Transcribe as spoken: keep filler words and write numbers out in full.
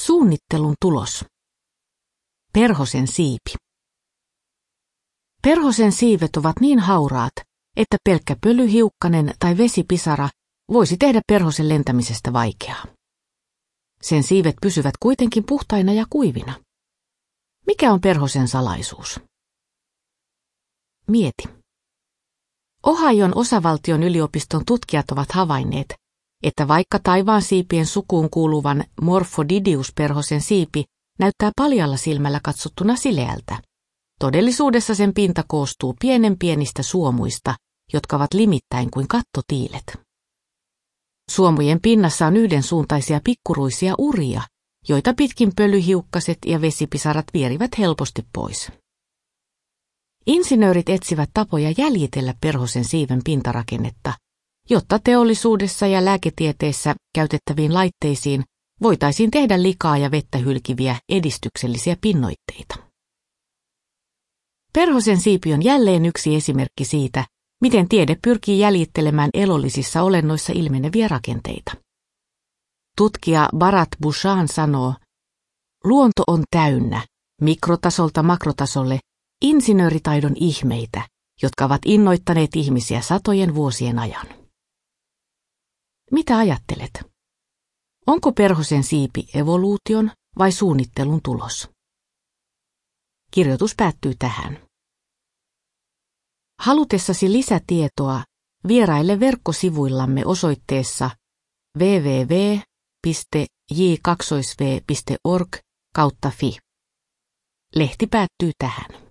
Suunnittelun tulos. Perhosen siipi. Perhosen siivet ovat niin hauraat, että pelkkä pölyhiukkanen tai vesipisara voisi tehdä perhosen lentämisestä vaikeaa. Sen siivet pysyvät kuitenkin puhtaina ja kuivina. Mikä on perhosen salaisuus? Mieti. Ohion osavaltion yliopiston tutkijat ovat havainneet, että vaikka taivaan siipien sukuun kuuluvan Morphodidius-perhosen siipi näyttää paljalla silmällä katsottuna sileältä, todellisuudessa sen pinta koostuu pienen pienistä suomuista, jotka ovat limittäin kuin kattotiilet. Suomujen pinnassa on yhdensuuntaisia pikkuruisia uria, joita pitkin pölyhiukkaset ja vesipisarat vierivät helposti pois. Insinöörit etsivät tapoja jäljitellä perhosen siiven pintarakennetta, jotta teollisuudessa ja lääketieteessä käytettäviin laitteisiin voitaisiin tehdä likaa ja vettä hylkiviä edistyksellisiä pinnoitteita. Perhosen siipi on jälleen yksi esimerkki siitä, miten tiede pyrkii jäljittelemään elollisissa olennoissa ilmeneviä rakenteita. Tutkija Bharat Bhushan sanoo, luonto on täynnä, mikrotasolta makrotasolle, insinööritaidon ihmeitä, jotka ovat innoittaneet ihmisiä satojen vuosien ajan. Mitä ajattelet? Onko perhosen siipi evoluution vai suunnittelun tulos? Kirjoitus päättyy tähän. Halutessasi lisätietoa vieraile verkkosivuillamme osoitteessa double-u double-u double-u piste j kaksi v piste org kautta fi. Lehti päättyy tähän.